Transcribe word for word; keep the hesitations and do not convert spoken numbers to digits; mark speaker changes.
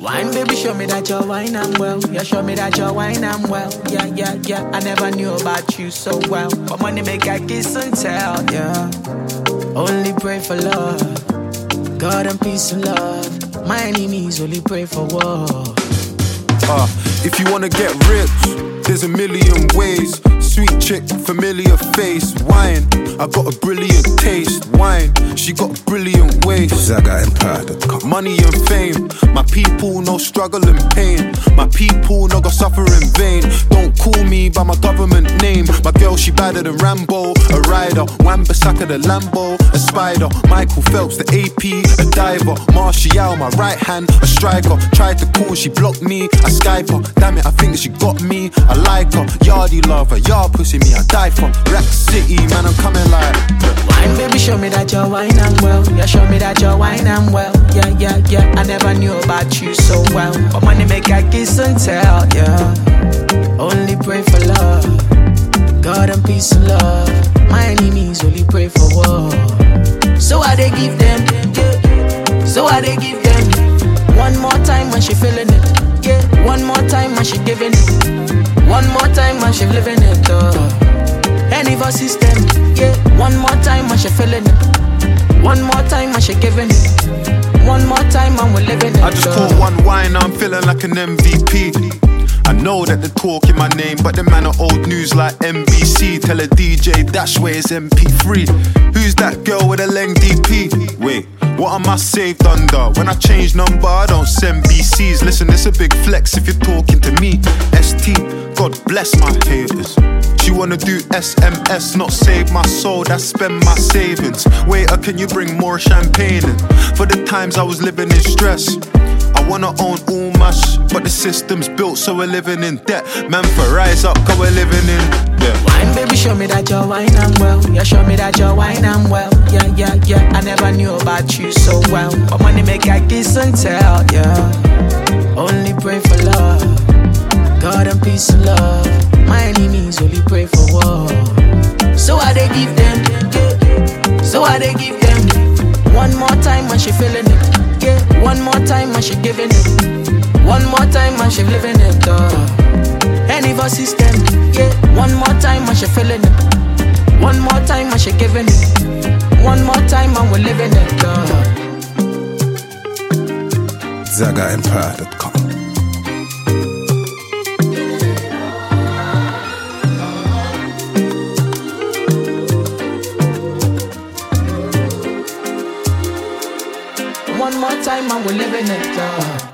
Speaker 1: Wine, baby, show me that you're wine and well. Yeah, show me that you're wine and well. Yeah, yeah, yeah. I never knew about you so well, but money make I kiss and tell. Yeah, only pray for love, God and peace and love. My enemies only pray for war.
Speaker 2: Uh, if you wanna get rich, there's a million ways. Sweet chick, familiar face. Wine, I got a brilliant taste. Wine, she got brilliant ways.
Speaker 3: Zaga Empire dot com.
Speaker 2: Money and fame, my people no struggle and pain. My people no go suffer in vain. Don't call me by my government name. My girl, she badder than Rambo. A rider, Wan-Bissaka the Lambo. A spider, Michael Phelps the A P. A diver, Martial my right hand. A striker, tried to call, she blocked me. I Skype her, damn it, I think that she got me. I like her, yardie lover, yard pussy me, I die for. Rack City, man, I'm coming like.
Speaker 1: Wine, baby, show me that you're wine and well. Yeah, show me that you're wine and well. Yeah, yeah, yeah. I never knew about you so well, but money make I kiss and tell. Yeah, only pray for love, God and peace and love. My enemies only pray for war. So I they give them, yeah. So I they give them. One more time when she feeling it, yeah. One more time when she giving it. One more time when she living it, oh. Any of our system, yeah. One more time when she feeling it. One more time when she giving it. One more time when we're living it.
Speaker 2: I just caught one wine, I'm feeling like an M V P. I know that they're talking my name, but the man are old news like N B C. Tell a D J dash where it's M P three. Who's that girl with a leng D P? Wait, what am I saved under? When I change number, I don't send B Cs. Listen, it's a big flex if you're talking to me. S T, God bless my haters. She wanna do S M S, not save my soul, that's spend my savings. Waiter, can you bring more champagne in? For the times I was living in stress, I wanna own all my sh, but the system's built so we're living in debt. Man, for rise up, cause we're living in debt.
Speaker 1: Wine, baby, show me that you're wine and well. Yeah, show me that you're wine and well. Yeah, yeah, yeah. I never knew about you so well, but money make I kiss and tell. Yeah, only pray for love, God and peace and love. My enemies only pray for war. So I they give them, yeah. So I they give them. One more time when she feeling it, yeah. One more time when she giving it. One more time when she living it, oh. Any of our system, yeah. One more time when she feeling it. One more time when she giving it. One more time when we're living it, oh.
Speaker 3: Zaga Empire dot com.
Speaker 1: One more time and we're living it, uh.